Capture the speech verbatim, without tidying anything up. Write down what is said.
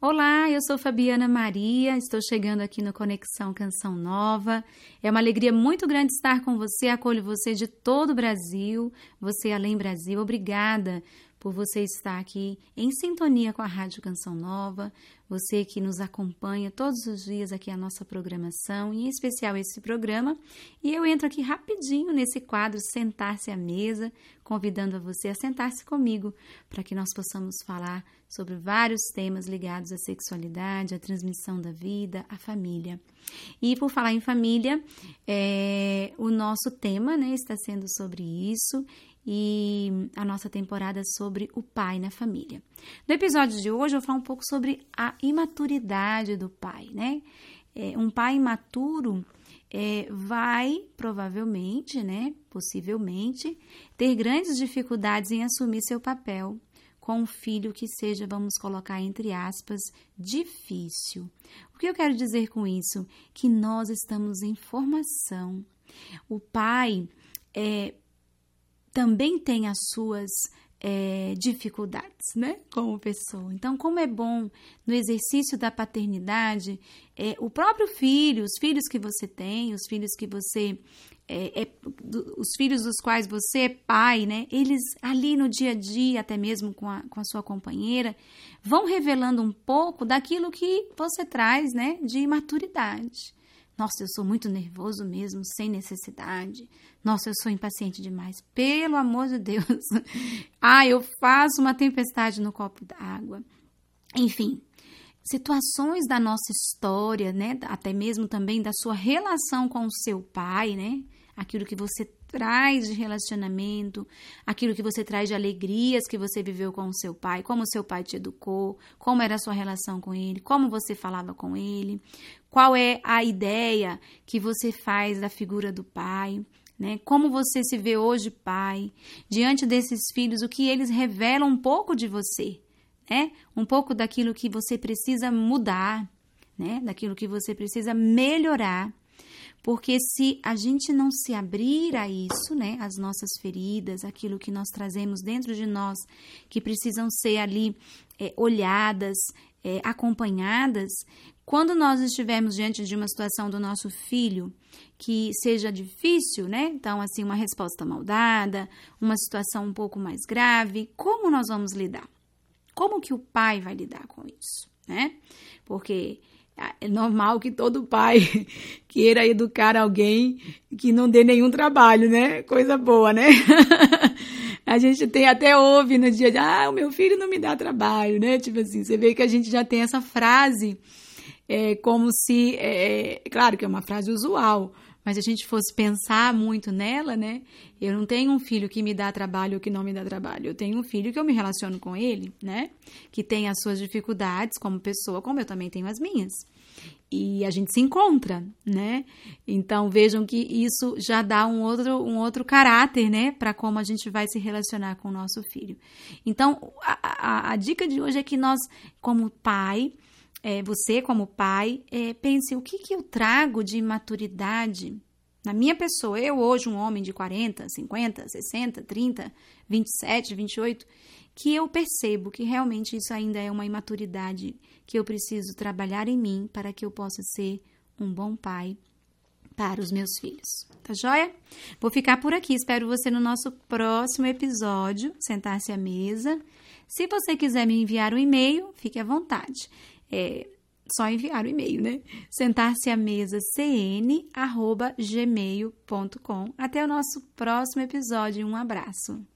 Olá, eu sou Fabiana Maria, estou chegando aqui no Conexão Canção Nova. É uma alegria muito grande estar com você, acolho você de todo o Brasil, você além Brasil. Obrigada por você estar aqui em sintonia com a Rádio Canção Nova, você que nos acompanha todos os dias aqui a nossa programação, e em especial esse programa. E eu entro aqui rapidinho nesse quadro Sentar-se à Mesa, convidando a você a sentar-se comigo para que nós possamos falar sobre vários temas ligados à sexualidade, à transmissão da vida, à família. E por falar em família, é, o nosso tema, né, está sendo sobre isso, e a nossa temporada sobre o pai na família. No episódio de hoje eu vou falar um pouco sobre a imaturidade do pai, né? É, um pai imaturo é, vai provavelmente, né, possivelmente, ter grandes dificuldades em assumir seu papel com um filho que seja, vamos colocar entre aspas, difícil. O que eu quero dizer com isso? Que nós estamos em formação. O pai é também tem as suas é, dificuldades, né, como pessoa. Então, como é bom no exercício da paternidade, é, o próprio filho, os filhos que você tem, os filhos que você, é, é, do, os filhos dos quais você é pai, né, eles ali no dia a dia, até mesmo com a, com a sua companheira, vão revelando um pouco daquilo que você traz, né, de maturidade. Nossa, eu sou muito nervoso mesmo, sem necessidade. Nossa, eu sou impaciente demais. Pelo amor de Deus. Ah, eu faço uma tempestade no copo d'água. Enfim, situações da nossa história, né? Até mesmo também da sua relação com o seu pai, né? Aquilo que você traz de relacionamento, aquilo que você traz de alegrias que você viveu com o seu pai, como o seu pai te educou, como era a sua relação com ele, como você falava com ele, qual é a ideia que você faz da figura do pai, né? Como você se vê hoje pai, diante desses filhos, o que eles revelam um pouco de você, né? Um pouco daquilo que você precisa mudar, né? Daquilo que você precisa melhorar. Porque se a gente não se abrir a isso, né, as nossas feridas, aquilo que nós trazemos dentro de nós, que precisam ser ali é, olhadas, é, acompanhadas, quando nós estivermos diante de uma situação do nosso filho que seja difícil, né, então assim, uma resposta mal dada, uma situação um pouco mais grave, como nós vamos lidar? Como que o pai vai lidar com isso, né? Porque é normal que todo pai queira educar alguém que não dê nenhum trabalho, né? Coisa boa, né? A gente tem até ouve no dia de, ah, o meu filho não me dá trabalho, né? Tipo assim, você vê que a gente já tem essa frase é, como se, é, claro que é uma frase usual, mas se a gente fosse pensar muito nela, né? Eu não tenho um filho que me dá trabalho ou que não me dá trabalho. Eu tenho um filho que eu me relaciono com ele, né? Que tem as suas dificuldades como pessoa, como eu também tenho as minhas. E a gente se encontra, né? Então, vejam que isso já dá um outro, um outro caráter, né? Para como a gente vai se relacionar com o nosso filho. Então, a, a, a dica de hoje é que nós, como pai... É, você, como pai, é, pense o que, que eu trago de maturidade na minha pessoa. Eu hoje, um homem de quarenta, cinquenta, sessenta, trinta, vinte e sete, vinte e oito, que eu percebo que realmente isso ainda é uma imaturidade que eu preciso trabalhar em mim para que eu possa ser um bom pai para os meus filhos. Tá joia? Vou ficar por aqui. Espero você no nosso próximo episódio, Sentar-se à Mesa. Se você quiser me enviar um e-mail, fique à vontade. É só enviar o e-mail, né? sentar-se à mesa c n arroba gmail ponto com. Até o nosso próximo episódio. Um abraço.